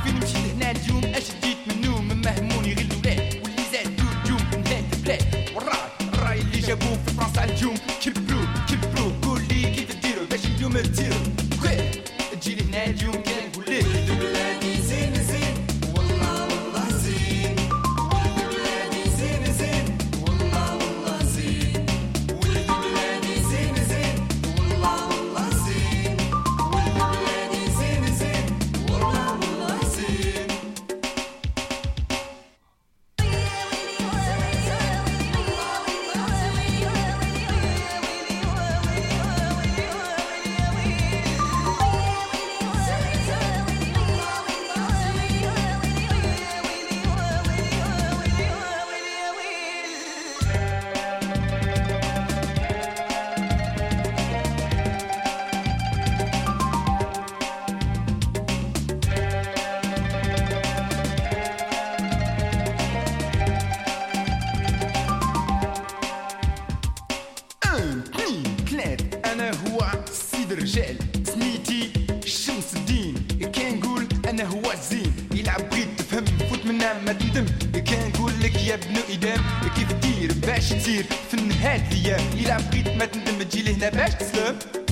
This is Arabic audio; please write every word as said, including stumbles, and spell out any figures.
فين مشيت هنا اليوم اش جيت منو من مهموني غير الولاد واللي زادوا اليوم من هاد البلاد والراي الراي اللي جابوه في فرنسا اليوم كبروا كبروا قول لي كيف ديروا باش اليوم تديروا تجي لهنا اليوم كان نقول لك ولد بلادي زين زين والله والله زين ولد بلادي زين زين والله والله زين ولد بلادي زين زين والله والله زين ولد بلادي زين زين والله والله زين أنا هو سيد الرجال سميتي شمس الدين كان نقول أنا هو الزين يلعب بغيت تفهم فوت منا ما تندم كان نقول لك يا ابن إدام كيف دير باش تصير في النهاية الأيام يلعب بغيت ما تندم تجي لهنا باش تسلم